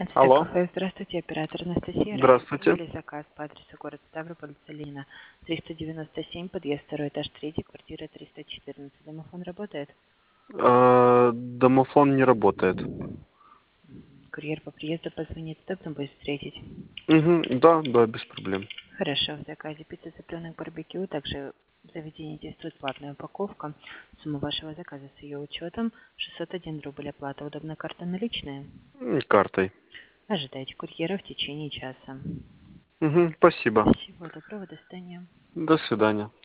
Концерт Алло. кафе. Здравствуйте, оператор Анастасия. Здравствуйте. Или заказ по адресу город Ставрополь, Ленина, 397, подъезд, второй этаж, 3, квартира 314. Домофон работает? Домофон не работает. Курьер по приезду позвонит, удобно будет встретить. Угу, да, без проблем. Хорошо, в заказе пицца, цыпленок, барбекю, также в заведении действует платная упаковка. Сумма вашего заказа с ее учетом 601 рубль оплата. Удобна карта наличная? Картой. Ожидайте курьера в течение часа. Угу, спасибо. Всего доброго, до свидания. До свидания.